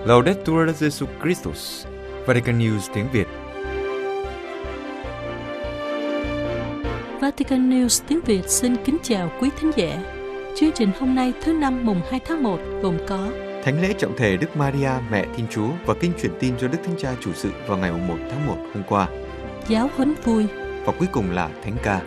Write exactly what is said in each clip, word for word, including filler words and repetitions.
Laudetur Jesus Christus, Vatican News tiếng Việt. Vatican News tiếng Việt xin kính chào quý thính giả. Chương trình hôm nay thứ năm mùng hai tháng một gồm có Thánh lễ trọng thể Đức Maria Mẹ Thiên Chúa và kinh truyền tin do Đức Thánh Cha chủ sự vào ngày mùng một tháng một hôm qua. Giáo huấn vui Và cuối cùng là Thánh ca.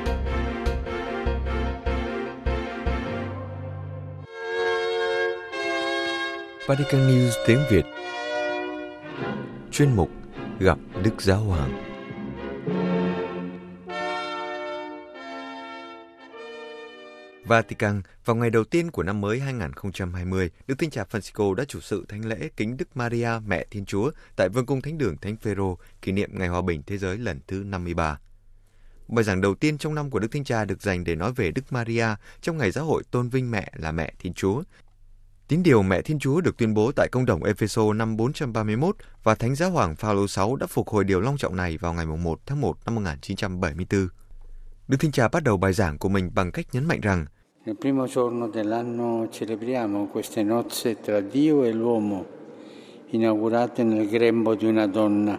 Vatican News tiếng Việt. Chuyên mục Gặp Đức Giáo Hoàng. Vatican, vào ngày đầu tiên của năm mới hai không hai không, Đức Thánh Cha Francisco đã chủ sự thánh lễ kính Đức Maria Mẹ Thiên Chúa tại Vương cung Thánh đường Thánh Phêrô, kỷ niệm Ngày Hòa bình Thế giới lần thứ năm mươi ba. Bài giảng đầu tiên trong năm của Đức Thánh Cha được dành để nói về Đức Maria trong ngày giáo hội tôn vinh mẹ là Mẹ Thiên Chúa. Tín điều Mẹ Thiên Chúa được tuyên bố tại Công đồng Epheso năm bốn trăm ba mươi mốt và Thánh Giáo hoàng Phaolô thứ sáu đã phục hồi điều long trọng này vào ngày một tháng một năm một nghìn chín trăm bảy mươi tư. Đức Thánh Cha bắt đầu bài giảng của mình bằng cách nhấn mạnh rằng Nel primo giorno dell'anno celebriamo queste nozze tra Dio e l'uomo, inaugurate nel grembo di una donna.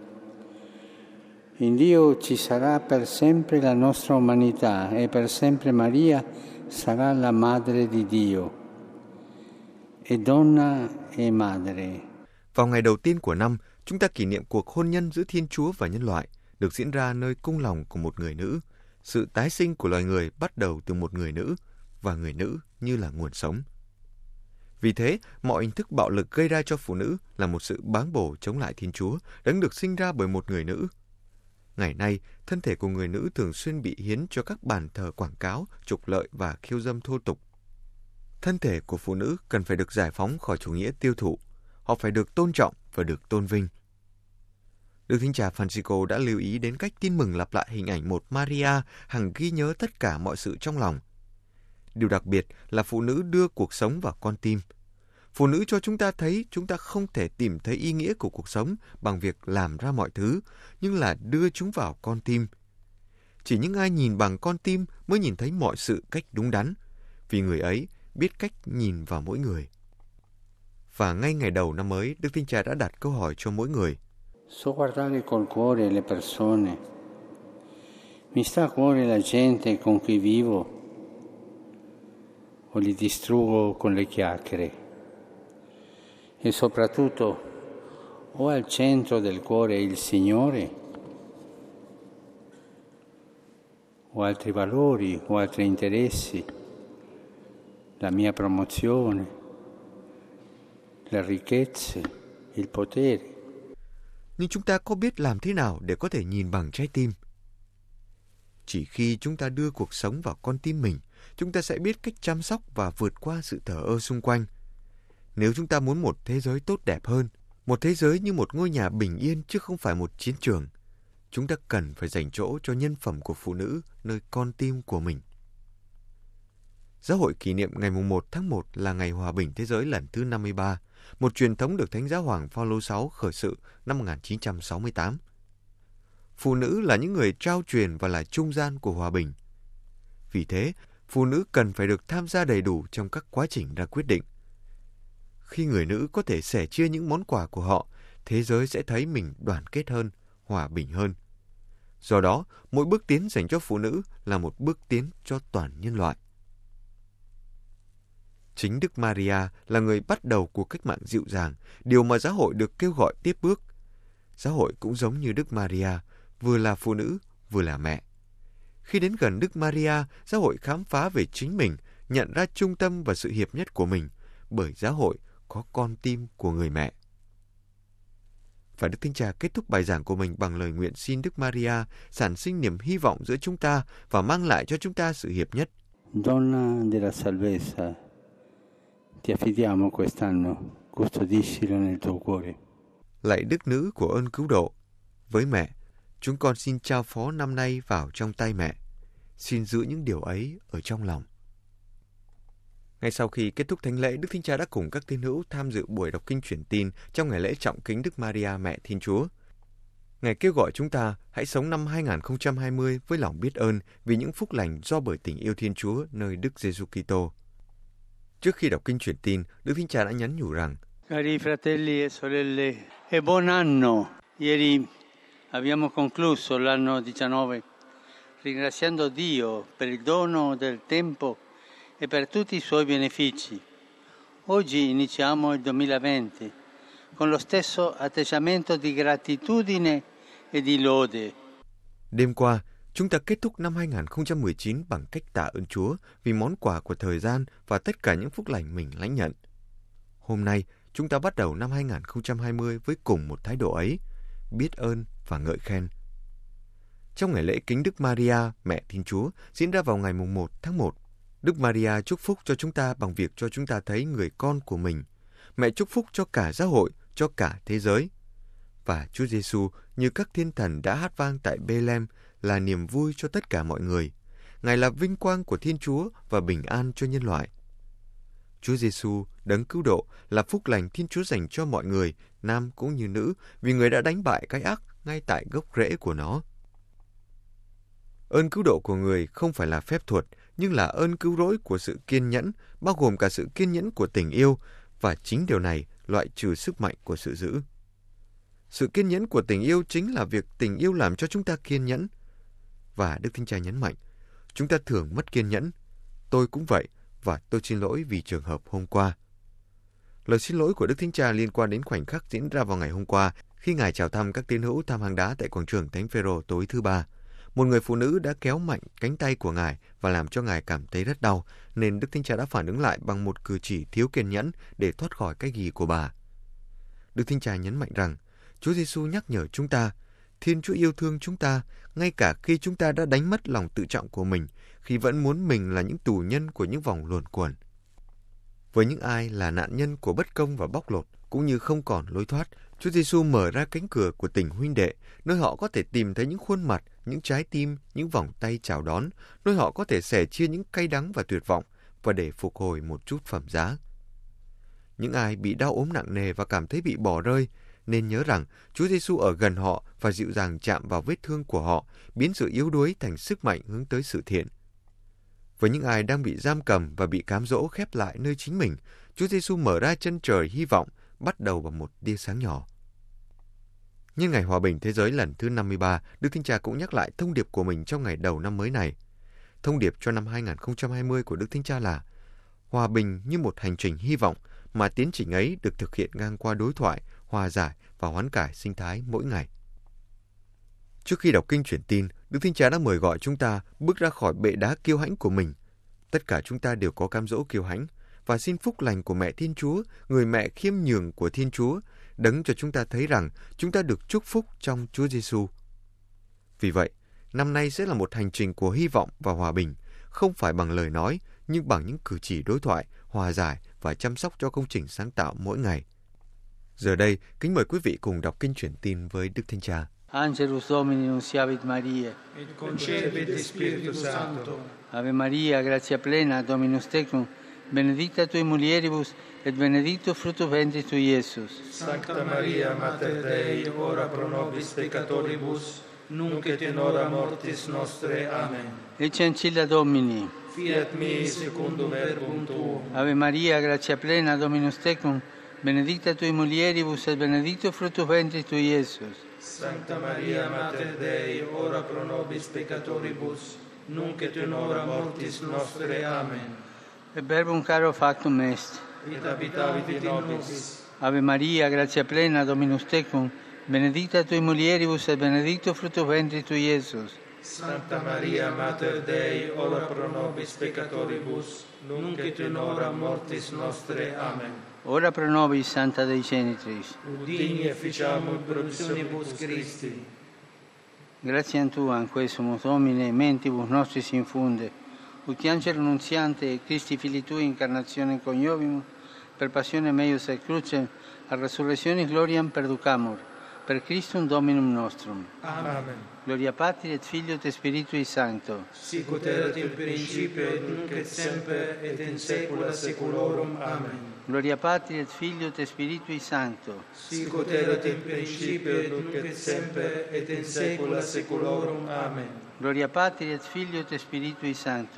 In Dio ci sarà per sempre la nostra umanità e per sempre Maria sarà la madre di Dio. E donna e madre. Vào ngày đầu tiên của năm, chúng ta kỷ niệm cuộc hôn nhân giữa Thiên Chúa và nhân loại, được diễn ra nơi cung lòng của một người nữ. Sự tái sinh của loài người bắt đầu từ một người nữ, và người nữ như là nguồn sống. Vì thế, mọi hình thức bạo lực gây ra cho phụ nữ là một sự báng bổ chống lại Thiên Chúa, đấng được sinh ra bởi một người nữ. Ngày nay, thân thể của người nữ thường xuyên bị hiến cho các bàn thờ quảng cáo, trục lợi và khiêu dâm thô tục. Thân thể của phụ nữ cần phải được giải phóng khỏi chủ nghĩa tiêu thụ. Họ phải được tôn trọng và được tôn vinh. Đức Thánh Cha Francisco đã lưu ý đến cách Tin Mừng lặp lại hình ảnh một Maria hằng ghi nhớ tất cả mọi sự trong lòng. Điều đặc biệt là phụ nữ đưa cuộc sống vào con tim. Phụ nữ cho chúng ta thấy chúng ta không thể tìm thấy ý nghĩa của cuộc sống bằng việc làm ra mọi thứ, nhưng là đưa chúng vào con tim. Chỉ những ai nhìn bằng con tim mới nhìn thấy mọi sự cách đúng đắn, vì người ấy biết cách nhìn vào mỗi người. Và ngay ngày đầu năm mới, Đức Thánh Cha đã đặt câu hỏi cho mỗi người. So guardare col cuore le persone. Mi sta a cuore la gente con cui vivo. O li distruggo con le chiacchiere. E soprattutto, o al centro del cuore il Signore, o altri valori, o altri interessi, la mia promozione, le ricchezze, il potere. Nhưng chúng ta có biết làm thế nào để có thể nhìn bằng trái tim? Chỉ khi chúng ta đưa cuộc sống vào con tim mình, chúng ta sẽ biết cách chăm sóc và vượt qua sự thờ ơ xung quanh. Nếu chúng ta muốn một thế giới tốt đẹp hơn, một thế giới như một ngôi nhà bình yên chứ không phải một chiến trường, chúng ta cần phải dành chỗ cho nhân phẩm của phụ nữ nơi con tim của mình. Giáo hội kỷ niệm ngày một tháng một là Ngày Hòa bình Thế giới lần thứ năm mươi ba, một truyền thống được Thánh Giáo hoàng Phaolô thứ sáu khởi sự năm một nghìn chín trăm sáu mươi tám. Phụ nữ là những người trao truyền và là trung gian của hòa bình. Vì thế, phụ nữ cần phải được tham gia đầy đủ trong các quá trình ra quyết định. Khi người nữ có thể sẻ chia những món quà của họ, thế giới sẽ thấy mình đoàn kết hơn, hòa bình hơn. Do đó, mỗi bước tiến dành cho phụ nữ là một bước tiến cho toàn nhân loại. Chính Đức Maria là người bắt đầu cuộc cách mạng dịu dàng, điều mà giáo hội được kêu gọi tiếp bước. Giáo hội cũng giống như Đức Maria, vừa là phụ nữ, vừa là mẹ. Khi đến gần Đức Maria, giáo hội khám phá về chính mình, nhận ra trung tâm và sự hiệp nhất của mình, bởi giáo hội có con tim của người mẹ. Và Đức Thánh Cha kết thúc bài giảng của mình bằng lời nguyện xin Đức Maria sản sinh niềm hy vọng giữa chúng ta và mang lại cho chúng ta sự hiệp nhất. Donna della salvezza, ti affidiamo quest'anno, custodiscilo nel tuo cuore. Lạy Đức Nữ của ơn cứu độ, với mẹ, chúng con xin trao phó năm nay vào trong tay mẹ. Xin giữ những điều ấy ở trong lòng. Ngay sau khi kết thúc thánh lễ, Đức Thánh Cha đã cùng các tín hữu tham dự buổi đọc kinh truyền tin trong ngày lễ trọng kính Đức Maria Mẹ Thiên Chúa. Ngài kêu gọi chúng ta hãy sống năm hai không hai không với lòng biết ơn vì những phúc lành do bởi tình yêu Thiên Chúa nơi Đức Giêsu Kitô. Trước khi đọc kinh truyền tin, Đức Thánh Cha đã nhắn nhủ rằng Cari fratelli e sorelle, e buon anno! Ieri abbiamo concluso l'anno diciannove ringraziando Dio per il dono del tempo e per tutti i suoi benefici. Oggi iniziamo il duemilaventi con lo stesso atteggiamento di gratitudine e di lode. Đêm qua, chúng ta kết thúc năm hai không một chín bằng cách tạ ơn Chúa vì món quà của thời gian và tất cả những phúc lành mình lãnh nhận. Hôm nay, chúng ta bắt đầu năm hai không hai không với cùng một thái độ ấy, biết ơn và ngợi khen. Trong ngày lễ kính Đức Maria, Mẹ Thiên Chúa, diễn ra vào ngày mùng một tháng một, Đức Maria chúc phúc cho chúng ta bằng việc cho chúng ta thấy người con của mình. Mẹ chúc phúc cho cả giáo hội, cho cả thế giới. Và Chúa Giêsu như các thiên thần đã hát vang tại Bethlehem là niềm vui cho tất cả mọi người. Ngài là vinh quang của Thiên Chúa và bình an cho nhân loại. Chúa Giêsu, đấng cứu độ, là phúc lành Thiên Chúa dành cho mọi người, nam cũng như nữ, vì Người đã đánh bại cái ác ngay tại gốc rễ của nó. Ơn cứu độ của Người không phải là phép thuật, nhưng là ơn cứu rỗi của sự kiên nhẫn, bao gồm cả sự kiên nhẫn của tình yêu, và chính điều này loại trừ sức mạnh của sự dữ. Sự kiên nhẫn của tình yêu chính là việc tình yêu làm cho chúng ta kiên nhẫn. Và Đức Thánh Cha nhấn mạnh, chúng ta thường mất kiên nhẫn. Tôi cũng vậy, và tôi xin lỗi vì trường hợp hôm qua. Lời xin lỗi của Đức Thánh Cha liên quan đến khoảnh khắc diễn ra vào ngày hôm qua, khi Ngài chào thăm các tín hữu tham hang đá tại quảng trường Thánh Phêrô tối thứ ba. Một người phụ nữ đã kéo mạnh cánh tay của Ngài và làm cho Ngài cảm thấy rất đau, nên Đức Thánh Cha đã phản ứng lại bằng một cử chỉ thiếu kiên nhẫn để thoát khỏi cái ghì của bà. Đức Thánh Cha nhấn mạnh rằng, Chúa Giêsu nhắc nhở chúng ta, Thiên Chúa yêu thương chúng ta, ngay cả khi chúng ta đã đánh mất lòng tự trọng của mình, khi vẫn muốn mình là những tù nhân của những vòng luẩn quẩn. Với những ai là nạn nhân của bất công và bóc lột, cũng như không còn lối thoát, Chúa Giêsu mở ra cánh cửa của tình huynh đệ, nơi họ có thể tìm thấy những khuôn mặt, những trái tim, những vòng tay chào đón, nơi họ có thể sẻ chia những cay đắng và tuyệt vọng, và để phục hồi một chút phẩm giá. Những ai bị đau ốm nặng nề và cảm thấy bị bỏ rơi, nên nhớ rằng Chúa Giêsu ở gần họ và dịu dàng chạm vào vết thương của họ, biến sự yếu đuối thành sức mạnh hướng tới sự thiện. Với những ai đang bị giam cầm và bị cám dỗ khép lại nơi chính mình, Chúa Giêsu mở ra chân trời hy vọng, bắt đầu bằng một tia sáng nhỏ. Nhân ngày hòa bình thế giới lần thứ năm mươi ba, Đức Thánh Cha cũng nhắc lại thông điệp của mình trong ngày đầu năm mới này. Thông điệp cho năm hai không hai không của Đức Thánh Cha là hòa bình như một hành trình hy vọng, mà tiến trình ấy được thực hiện ngang qua đối thoại, hòa giải và hoán cải sinh thái mỗi ngày. Trước khi đọc kinh truyền tin, Đức Thánh Cha đã mời gọi chúng ta bước ra khỏi bệ đá kiêu hãnh của mình. Tất cả chúng ta đều có cám dỗ kiêu hãnh, và xin phúc lành của Mẹ Thiên Chúa, người mẹ khiêm nhường của Thiên Chúa, đấng cho chúng ta thấy rằng chúng ta được chúc phúc trong Chúa Giêsu. Vì vậy, năm nay sẽ là một hành trình của hy vọng và hòa bình, không phải bằng lời nói, nhưng bằng những cử chỉ đối thoại, hòa giải và chăm sóc cho công trình sáng tạo mỗi ngày. Giờ đây, kính mời quý vị cùng đọc kinh truyền tin với Đức Thánh Cha. Angelus Domini nunciavit Mariae, et concepit Spiritus Sancto. Ave Maria, gratia plena, Dominus tecum, benedicta tui mulieribus, et benedictus fructus ventris tui, Iesus. Sancta Maria, Mater Dei, ora pro nobis peccatoribus, nunc et in hora mortis nostre. Amen. Ecce ancilla Domini. Fiat mi secundum verbum tuum. Ave Maria, gratia plena, Dominus tecum, benedicta tui mulieribus, et benedictus fructus ventris tui, Iesus. Sancta Maria, Mater Dei, ora pro nobis peccatoribus, nunc et in hora mortis nostre. Amen. Et verbum caro factum est. Et habitavit in nobis. Ave Maria, gratia plena, Dominus tecum, benedicta tui mulieribus, et benedictus fructus ventris tui, Iesus. Sancta Maria, Mater Dei, ora pro nobis peccatoribus, nunc et in hora mortis nostre. Amen. Ora pro nobis, Santa Dei Genitris. Udini efficiamur promissionibus Christi. Gratiam Tua, quae sumus Domine, mentibus nostris infunde, ut angelo nunziante Christi Filii Tui incarnationem coniovimus, per passionem eius et crucem, a resurrectionis gloriam perducamur, per Christum Dominum nostrum. Amen. Gloria Patri et Filio et Spiritui Sancto. Sic ut erat in principio et nunc et semper et in saecula saeculorum. Amen. Gloria Patri et Filio et Spiritui Sancto. Sic ut erat in principio et nunc et semper et in saecula saeculorum. Amen. Gloria Patri et Filio et Spiritui Sancto.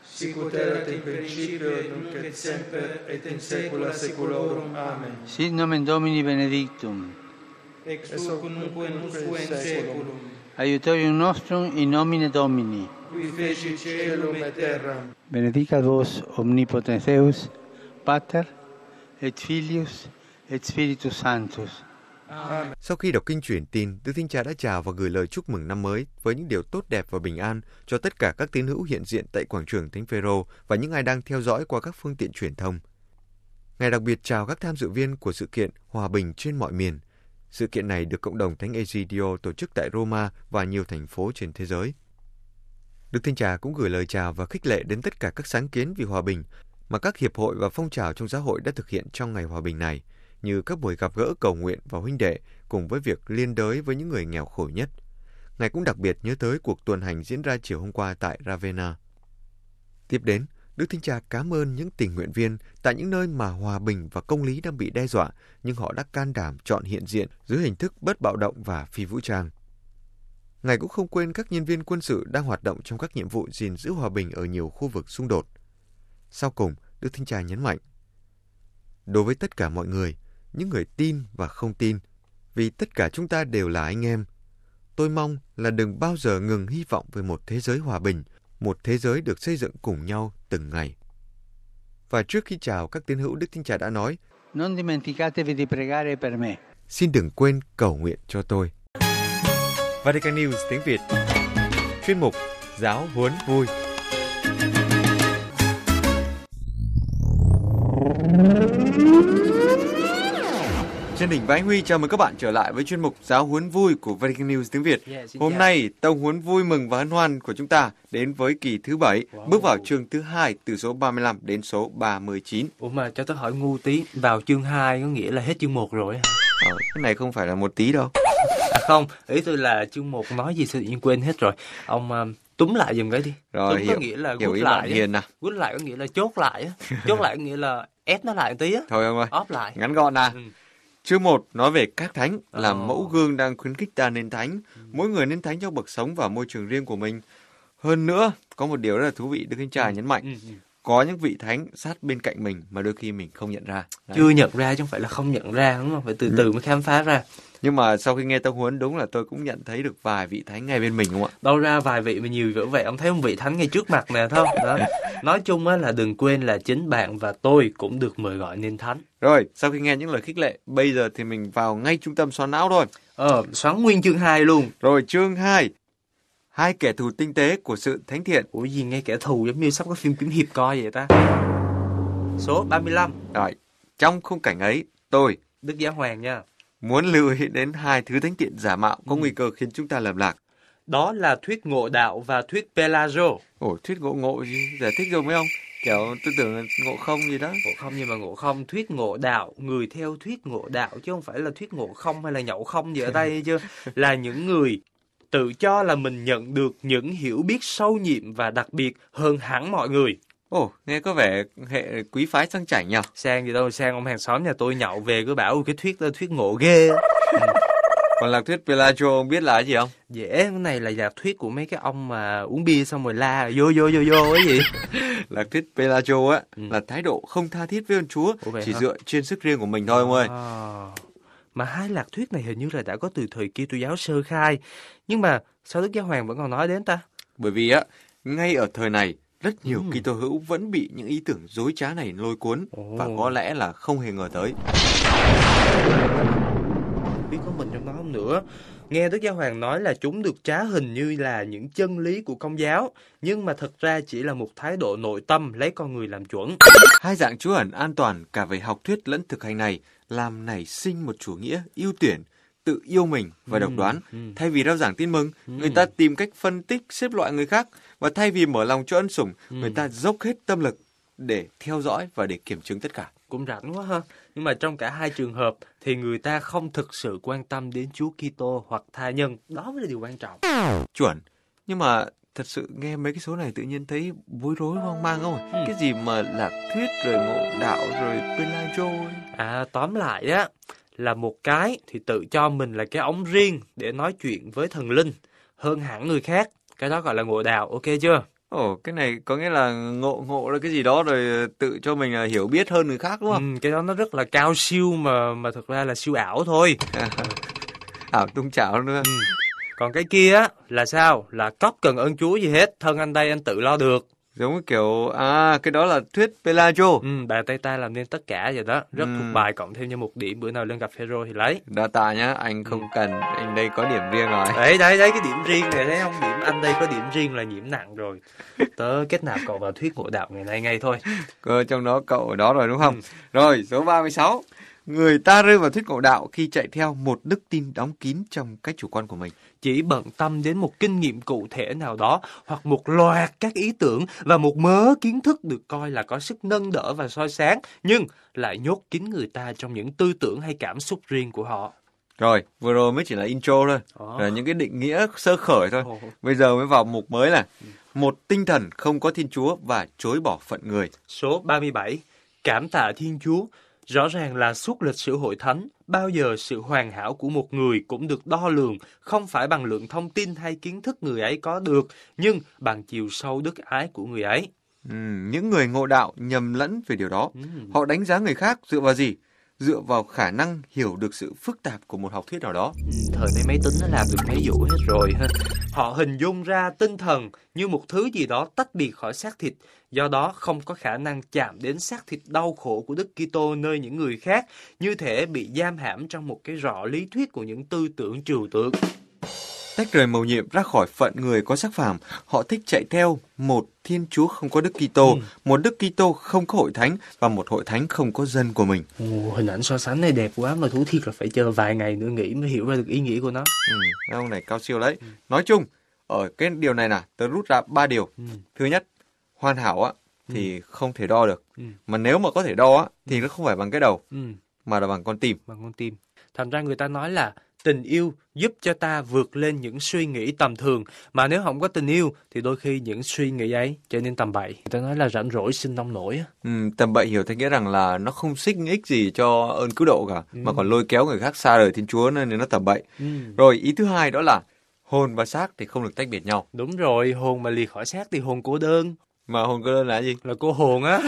sicut erat in principio, nunc et semper, et in saecula saeculorum. Amen. Sit nomen Domini benedictum. Ex hoc nunc in saeculum. Aiutorium nostrum in nomine Domini. Qui feci caelum et terram. Benedicat vos omnipotens Deus, Pater et Filius et Spiritus Sanctus. Amen. Sau khi đọc kinh truyền tin, Đức Thánh Cha đã chào và gửi lời chúc mừng năm mới với những điều tốt đẹp và bình an cho tất cả các tín hữu hiện diện tại quảng trường Thánh Phêrô và những ai đang theo dõi qua các phương tiện truyền thông. Ngài đặc biệt chào các tham dự viên của sự kiện Hòa bình trên mọi miền. Sự kiện này được cộng đồng Thánh Egidio tổ chức tại Roma và nhiều thành phố trên thế giới. Đức Thánh Cha cũng gửi lời chào và khích lệ đến tất cả các sáng kiến vì hòa bình mà các hiệp hội và phong trào trong giáo hội đã thực hiện trong ngày hòa bình này, như các buổi gặp gỡ cầu nguyện và huynh đệ cùng với việc liên đới với những người nghèo khổ nhất. Ngài cũng đặc biệt nhớ tới cuộc tuần hành diễn ra chiều hôm qua tại Ravenna. Tiếp đến, Đức Thánh Cha cảm ơn những tình nguyện viên tại những nơi mà hòa bình và công lý đang bị đe dọa, nhưng họ đã can đảm chọn hiện diện dưới hình thức bất bạo động và phi vũ trang. Ngài cũng không quên các nhân viên quân sự đang hoạt động trong các nhiệm vụ gìn giữ hòa bình ở nhiều khu vực xung đột. Sau cùng, Đức Thánh Cha nhấn mạnh, đối với tất cả mọi người, những người tin và không tin, vì tất cả chúng ta đều là anh em, tôi mong là đừng bao giờ ngừng hy vọng về một thế giới hòa bình, một thế giới được xây dựng cùng nhau từng ngày. Và trước khi chào các tín hữu, Đức Thánh Cha đã nói, Non dimenticatevi di pregare per me. Xin đừng quên cầu nguyện cho tôi. Vatican News tiếng Việt, chuyên mục Giáo huấn vui. Trên đỉnh và anh Huy chào mừng các bạn trở lại với chuyên mục Giáo huấn vui của Vatican News tiếng Việt. Yeah, Hôm chào. nay, tông huấn vui mừng và hân hoan của chúng ta đến với kỳ thứ bảy, wow. bước vào chương thứ hai từ số ba mươi lăm đến số ba mươi chín. Ủa mà cho tôi hỏi ngu tí, vào chương hai có nghĩa là hết chương một rồi hả? Ờ, cái này không phải là một tí đâu. À không, ý tôi là chương một nói gì sao tự nhiên quên hết rồi. Ông uh, túm lại giùm cái đi. Rồi, túm hiểu, có nghĩa là hiểu gút ý lại. bạn Hiền à. Gút lại có nghĩa là chốt lại á. Chốt lại có nghĩa là ép nó lại một tí á. Thôi ông ơi, óp lại. Ngắn gọn à. Ừ. Chương một nói về các thánh là Ờ. mẫu gương đang khuyến khích ta nên thánh. Mỗi người nên thánh trong bậc sống và môi trường riêng của mình. Hơn nữa, có một điều rất là thú vị Đức Thánh Cha Ừ. nhấn mạnh. Ừ, ừ. Có những vị thánh sát bên cạnh mình mà đôi khi mình không nhận ra. Đấy. Chưa nhận ra chứ không phải là không nhận ra, đúng không? Phải từ từ mới khám phá ra. Nhưng mà sau khi nghe tông huấn đúng là tôi cũng nhận thấy được vài vị thánh ngay bên mình, đúng không ạ? Đâu ra vài vị mà nhiều dữ vậy, ông thấy một vị thánh ngay trước mặt nè, thấy không? Đó. Nói chung á là đừng quên là chính bạn và tôi cũng được mời gọi nên thánh. Rồi, sau khi nghe những lời khích lệ, bây giờ thì mình vào ngay trung tâm xoắn não thôi. Ờ, xoắn nguyên chương hai luôn. Rồi, chương hai. Hai kẻ thù tinh tế của sự thánh thiện. Ủa gì nghe kẻ thù giống như sắp có phim kiếm hiệp coi vậy ta. Số ba mươi lăm. Rồi, trong khung cảnh ấy, tôi Đức Giáo Hoàng nha. muốn lưu ý đến hai thứ thánh thiện giả mạo có nguy cơ khiến chúng ta lầm lạc. Đó là thuyết ngộ đạo và thuyết Pelagio. Ồ, thuyết ngộ ngộ gì? Giải thích rồi mấy ông? Kiểu tôi tưởng là ngộ không gì đó. Ngộ không nhưng mà ngộ không, thuyết ngộ đạo, người theo thuyết ngộ đạo chứ không phải là thuyết ngộ không hay là nhậu không gì ở đây chứ. Là những người tự cho là mình nhận được những hiểu biết sâu nhiệm và đặc biệt hơn hẳn mọi người. Ồ, nghe có vẻ hệ quý phái sang chảnh nhỉ? Sang gì đâu, sang ông hàng xóm nhà tôi nhậu về cứ bảo cái thuyết đó thuyết ngộ ghê. Ừ. Còn lạc thuyết Pelagio ông biết là cái gì không? Dễ, cái này là lạc thuyết của mấy cái ông mà uống bia xong rồi la vô vô vô vô cái gì. Lạc thuyết Pelagio á Ừ. là thái độ không tha thiết với ơn Chúa, Ủa vậy chỉ hả? dựa trên sức riêng của mình thôi ông ơi. À, mà hai lạc thuyết này hình như là đã có từ thời Kitô giáo sơ khai. Nhưng mà sao Đức Giáo Hoàng vẫn còn nói đến ta? Bởi vì á, ngay ở thời này, rất nhiều Ừ. Kitô hữu vẫn bị những ý tưởng dối trá này lôi cuốn Ồ. và có lẽ là không hề ngờ tới. Biết có mình trong đó không nữa. Nghe Đức Giáo Hoàng nói là chúng được trá hình như là những chân lý của Công giáo, nhưng mà thật ra chỉ là một thái độ nội tâm lấy con người làm chuẩn. Hai dạng trú ẩn an toàn cả về học thuyết lẫn thực hành này làm nảy sinh một chủ nghĩa ưu tuyển, tự yêu mình và độc đoán. Ừ. Thay vì rao giảng tin mừng, Ừ. người ta tìm cách phân tích, xếp loại người khác, và thay vì mở lòng cho ân sủng, Ừ. người ta dốc hết tâm lực để theo dõi và để kiểm chứng tất cả. Cũng rảnh quá ha. Nhưng mà trong cả hai trường hợp thì người ta không thực sự quan tâm đến Chúa Kitô hoặc tha nhân. Đó mới là điều quan trọng. Chuẩn. Nhưng mà thật sự nghe mấy cái số này tự nhiên thấy bối rối hoang mang không? Ừ. Cái gì mà lạc thuyết rồi ngộ đạo rồi Pelagio ấy. À, tóm lại á là một cái thì tự cho mình là cái ống riêng để nói chuyện với thần linh hơn hẳn người khác. Cái đó gọi là ngộ đạo, ok chưa? Ồ, cái này có nghĩa là ngộ ngộ là cái gì đó rồi tự cho mình là hiểu biết hơn người khác đúng không? Ừ, cái đó nó rất là cao siêu mà mà thực ra là siêu ảo thôi. À, ảo tung chảo nữa. Ừ. Còn cái kia á là sao? Là cóc cần ơn Chúa gì hết, thân anh đây anh tự lo được. Giống như kiểu, à, cái đó là thuyết Pelagio. Ừ, bàn tay ta làm nên tất cả vậy đó. Rất Ừ. thuộc bài, cộng thêm như một điểm, bữa nào lên gặp Phêrô thì lấy. Đa tạ nhá, anh không cần, anh đây có điểm riêng rồi. Đấy, đấy, đấy, cái điểm riêng này thấy không? Điểm anh đây có điểm riêng là nhiễm nặng rồi. Tớ kết nạp cậu vào thuyết ngộ đạo ngày nay ngay thôi. Cơ trong đó cậu ở đó rồi đúng không? Ừ. Rồi, số ba mươi sáu. Người ta rơi vào thuyết ngộ đạo khi chạy theo một đức tin đóng kín trong cách chủ quan của mình. Chỉ bận tâm đến một kinh nghiệm cụ thể nào đó, hoặc một loạt các ý tưởng và một mớ kiến thức được coi là có sức nâng đỡ và soi sáng, nhưng lại nhốt kín người ta trong những tư tưởng hay cảm xúc riêng của họ. Rồi, vừa rồi mới chỉ là intro thôi, Đó. là những cái định nghĩa sơ khởi thôi. Ồ. Bây giờ mới vào mục mới là một tinh thần không có Thiên Chúa và chối bỏ phận người. Số ba mươi bảy. Cảm tạ Thiên Chúa. Rõ ràng là suốt lịch sử hội thánh, bao giờ sự hoàn hảo của một người cũng được đo lường, không phải bằng lượng thông tin hay kiến thức người ấy có được, nhưng bằng chiều sâu đức ái của người ấy. Ừ, những người ngộ đạo nhầm lẫn về điều đó. Ừ. Họ đánh giá người khác dựa vào gì? Dựa vào khả năng hiểu được sự phức tạp của một học thuyết nào đó. Ừ, thời nay máy tính nó làm được mấy vụ hết rồi ha. Họ hình dung ra tinh thần như một thứ gì đó tách biệt khỏi xác thịt, do đó không có khả năng chạm đến xác thịt đau khổ của Đức Kitô nơi những người khác, như thể bị giam hãm trong một cái rọ lý thuyết của những tư tưởng trừu tượng. Tách rời mầu nhiệm ra khỏi phận người có xác phàm, họ thích chạy theo một Thiên Chúa không có Đức Kitô, Ừ. một Đức Kitô không có hội thánh và một hội thánh không có dân của mình. Ồ, hình ảnh so sánh này đẹp quá mà thú thiệt là phải chờ vài ngày nữa nghĩ mới hiểu ra được ý nghĩa của nó. Ừ, cái ông này cao siêu đấy. Nói chung, ở cái điều này nè, tớ rút ra ba điều. Ừ. Thứ nhất, hoàn hảo á thì không thể đo được. Ừ. Mà nếu mà có thể đo á thì nó không phải bằng cái đầu Ừ. mà là bằng con tim. Bằng con tim. Thành ra người ta nói là tình yêu giúp cho ta vượt lên những suy nghĩ tầm thường, mà nếu không có tình yêu thì đôi khi những suy nghĩ ấy trở nên tầm bậy. Người ta nói là rảnh rỗi sinh nông nổi á. Ừ, tầm bậy hiểu theo nghĩa rằng là nó không xích ích gì cho ơn cứu độ cả, Ừ. mà còn lôi kéo người khác xa rời Thiên Chúa nên nó tầm bậy. Ừ. Rồi ý thứ hai đó là hồn và xác thì không được tách biệt nhau. Đúng rồi, hồn mà lìa khỏi xác thì hồn cô đơn, Mà hồn cô đơn là gì? là cô hồn á.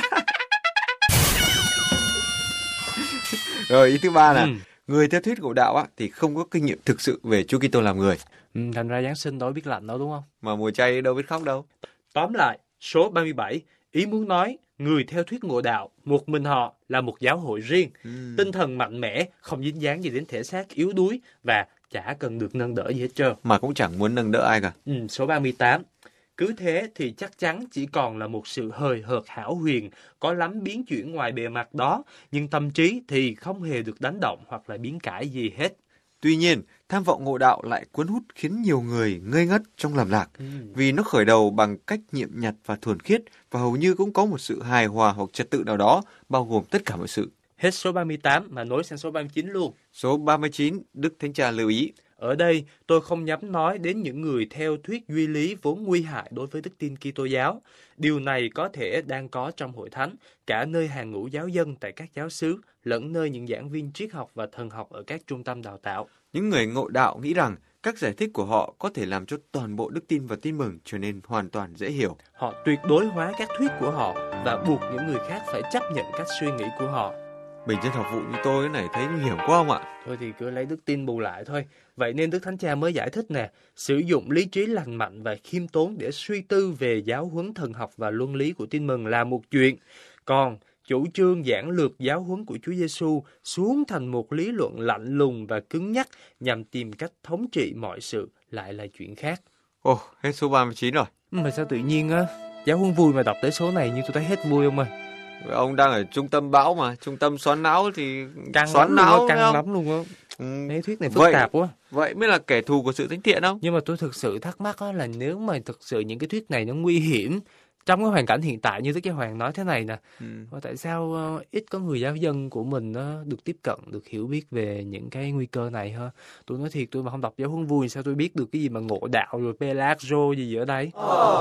Rồi ý thứ ba là Ừ. người theo thuyết ngộ đạo á thì không có kinh nghiệm thực sự về Chúa Kitô làm người. Ừ, thành ra Giáng sinh đâu biết lạnh đâu đúng không? Mà mùa chay đâu biết khóc đâu. Tóm lại, số ba mươi bảy, ý muốn nói, người theo thuyết ngộ đạo, một mình họ là một giáo hội riêng, Ừ. tinh thần mạnh mẽ, không dính dáng gì đến thể xác yếu đuối và chả cần được nâng đỡ gì hết trơn. Mà cũng chẳng muốn nâng đỡ ai cả. Ừ, số ba mươi tám. Cứ thế thì chắc chắn chỉ còn là một sự hời hợt hão huyền, có lắm biến chuyển ngoài bề mặt đó, nhưng tâm trí thì không hề được đánh động hoặc là biến cải gì hết. Tuy nhiên, tham vọng ngộ đạo lại cuốn hút khiến nhiều người ngây ngất trong lầm lạc, Ừ. vì nó khởi đầu bằng cách nhiệm nhặt và thuần khiết và hầu như cũng có một sự hài hòa hoặc trật tự nào đó, bao gồm tất cả mọi sự. Hết số ba mươi tám mà nối sang số ba mươi chín luôn. Số ba mươi chín, Đức Thánh Cha lưu ý. Ở đây, tôi không nhắm nói đến những người theo thuyết duy lý vốn nguy hại đối với đức tin Kitô giáo. Điều này có thể đang có trong hội thánh, cả nơi hàng ngũ giáo dân tại các giáo xứ, lẫn nơi những giảng viên triết học và thần học ở các trung tâm đào tạo. Những người ngộ đạo nghĩ rằng các giải thích của họ có thể làm cho toàn bộ đức tin và tin mừng trở nên hoàn toàn dễ hiểu. Họ tuyệt đối hóa các thuyết của họ và buộc những người khác phải chấp nhận các suy nghĩ của họ. Bình dân học vụ như tôi cái này thấy nguy hiểm quá không ạ? Thôi thì cứ lấy đức tin bù lại thôi. Vậy nên Đức Thánh Cha mới giải thích nè, sử dụng lý trí lành mạnh và khiêm tốn để suy tư về giáo huấn thần học và luân lý của tin mừng là một chuyện. Còn chủ trương giảng lược giáo huấn của Chúa Giêsu xuống thành một lý luận lạnh lùng và cứng nhắc nhằm tìm cách thống trị mọi sự lại là chuyện khác. Ồ, hết số ba mươi chín rồi. Mà sao tự nhiên á, giáo huấn vui mà đọc tới số này nhưng tôi thấy hết vui ông ơi. Ông đang ở trung tâm bão mà, trung tâm xoắn não thì Căng xoắn lắm não luôn á, căng không? lắm luôn á. Ừ. Mấy thuyết này phức Vậy- tạp quá. Vậy mới là kẻ thù của sự thánh thiện không? Nhưng mà tôi thực sự thắc mắc á, là nếu mà thực sự những cái thuyết này nó nguy hiểm trong cái hoàn cảnh hiện tại như Đức Giáo Hoàng nói thế này nè, Ừ. và tại sao ờ, ít có người giáo dân của mình nó được tiếp cận, được hiểu biết về những cái nguy cơ này ha? Tôi nói thiệt, tôi mà không đọc giáo huấn vui sao tôi biết được cái gì mà ngộ đạo rồi Pelagio gì gì ở đây?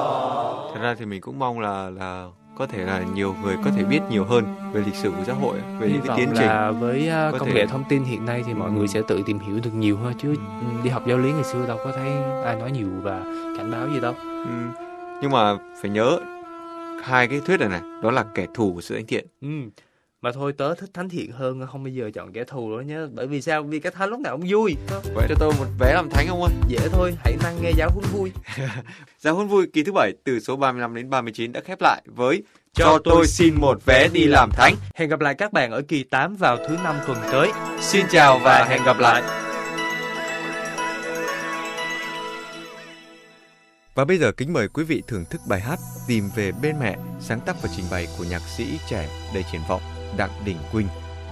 Thật ra thì mình cũng mong là là có thể là nhiều người có thể biết nhiều hơn về lịch sử của xã hội, về Hy những cái vọng tiến trình. là với ờ, có công thể- nghệ thông tin hiện nay thì mọi Ừ. người sẽ tự tìm hiểu được nhiều hơn chứ đi học giáo lý ngày xưa đâu có thấy ai nói nhiều và cảnh báo gì đâu. Ừ. Nhưng mà phải nhớ hai cái thuyết này này, đó là kẻ thù của sự thánh thiện. Ừ. Mà thôi tớ thích thánh thiện hơn, không bao giờ chọn kẻ thù nữa nhé. Bởi vì sao? Vì cái thánh lúc nào cũng vui. Vậy cho tôi một vé làm thánh không ơi? Dễ thôi, hãy năng nghe giáo huấn vui. Giáo huấn vui kỳ thứ bảy từ số ba mươi lăm đến ba mươi chín đã khép lại với Cho, cho tôi xin một vé đi làm thánh. Hẹn gặp lại các bạn ở kỳ tám vào thứ năm tuần tới. Xin chào và hẹn gặp lại. Và bây giờ kính mời quý vị thưởng thức bài hát Tìm về bên mẹ, sáng tác và trình bày của nhạc sĩ trẻ đầy triển vọng Đặng Đình Quynh.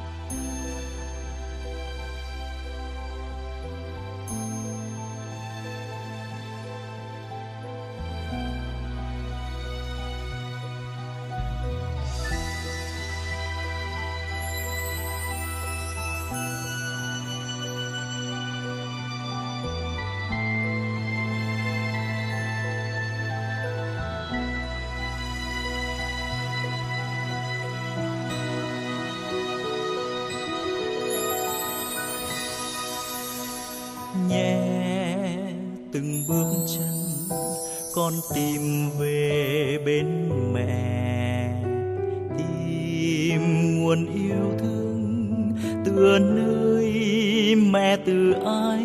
Nhẹ từng bước chân con tìm về bên mẹ, tìm nguồn yêu thương từ nơi mẹ từ ái.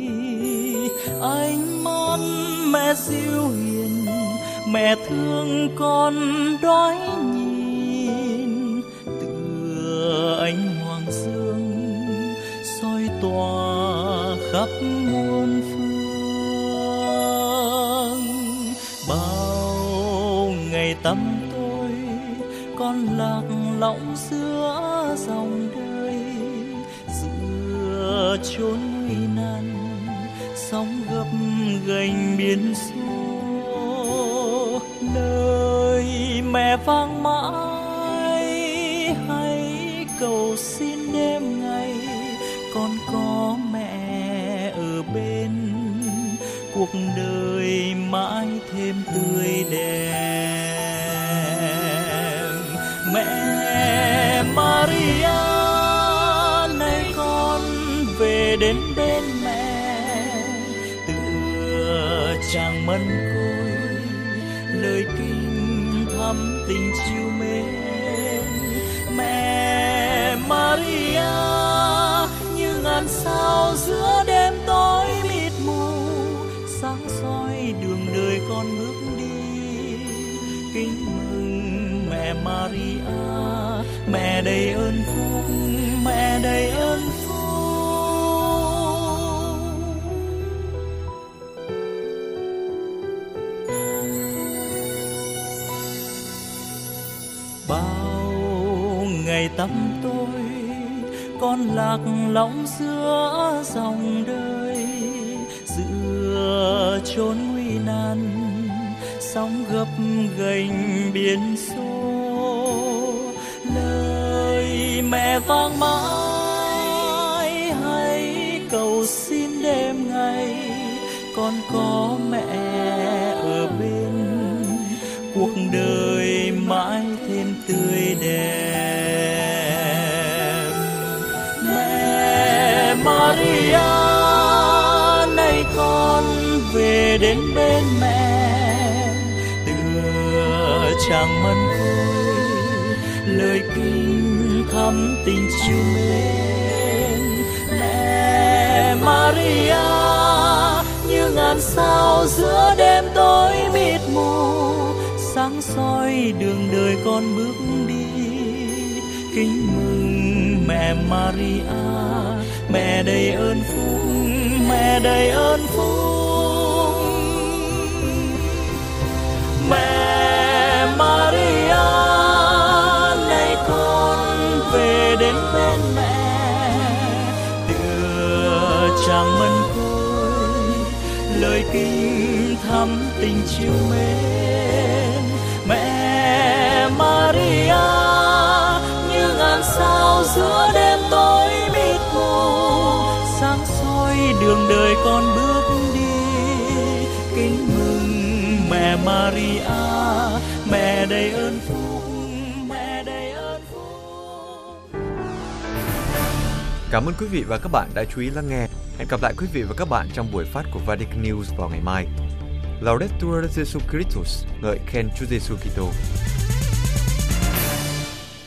Ánh mắt mẹ dịu hiền, mẹ thương con đói nhìn, từ ánh hoàng dương soi tỏa khắp muôn phương. Bao ngày tăm tối con lạc lõng giữa dòng đời, giữa chốn nguy nan sóng gập ghềnh biển xô. Lời mẹ vang mãi hãy cầu xin đêm ngày con có mẹ ở bên, cuộc đời mãi thêm tươi đẹp. Mẹ Maria này con về đến bên mẹ, tựa chàng mân côi lời kinh thắm tình chiều mến. Mẹ Maria như ngàn sao giữa đêm tối mịt mù, sáng soi đường đời con bước đi. Kính mừng mẹ Maria, mẹ đầy ơn phúc, mẹ đầy ơn phúc. Bao ngày tăm tối con lạc lõng giữa dòng đời, giữa chốn nguy nan sóng gập ghềnh biển xô. Lời mẹ vang mãi hãy cầu xin đêm ngày con có mẹ ở bên, cuộc đời mãi thêm tươi đẹp. Mẹ Maria này con về đến bên mẹ, tựa chàng mân côi lời kinh thắm tình chiều mến. Mẹ Maria như ngàn sao giữa đêm tối mịt mù, sáng soi đường đời con bước đi. Kính mừng mẹ Maria, mẹ đầy ơn phúc, mẹ đầy ơn phúc. Mẹ Maria này con về đến bên mẹ, tựa chàng mân côi lời kinh thắm tình chiều mến. Mẹ Maria như ngàn sao giữa đêm tối mịt mù, sáng soi đường đời con bước đi. Kính mừng mẹ Maria, mẹ đầy ơn phúc, mẹ đầy ơn phúc. Cảm ơn quý vị và các bạn đã chú ý lắng nghe. Hẹn gặp lại quý vị và các bạn trong buổi phát của Vatican News vào ngày mai. Laudetur Jesu Christus, ngợi khen Chúa Giêsu Kitô.